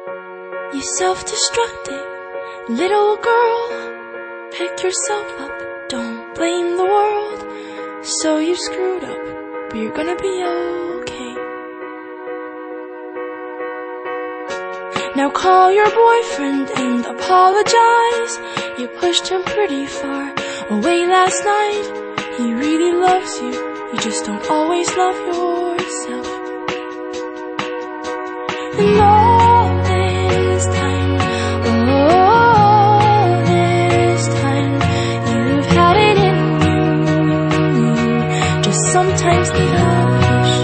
You self-destructing little girl, pick yourself up, don't blame the world. So you screwed up, but you're gonna be okay. Now call your boyfriend and apologize. You pushed him pretty far away last night. He really loves you, you just don't always love yourself. And all this time, all this time, you've had it in you. Just sometimes need a push.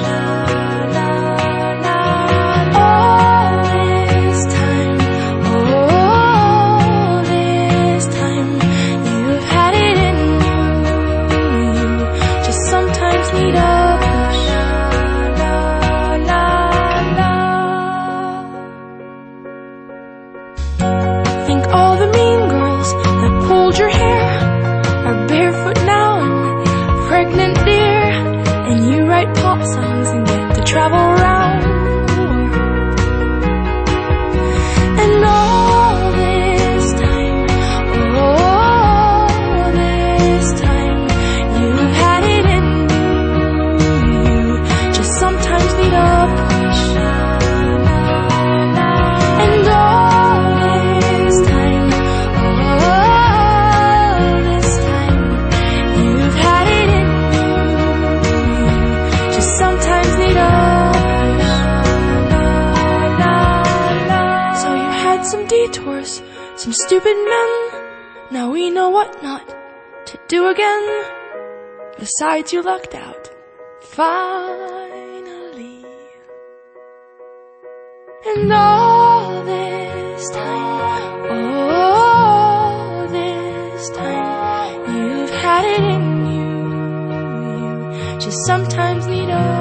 All this time, you've had it in you. Just sometimes need a push. Think all the mean girls that pulled your hair are barefoot now and pregnant, dear. And you write pop songs and get to travel around the world. And all this time, you've had it in you. Just sometimes need a push. And all this time, you've had it in you. Just sometimes need a push. So you had some detours, some stupid men. Now we know what not to do again. Besides, you lucked out, finally. And all this time, you've had it in you. You just sometimes need a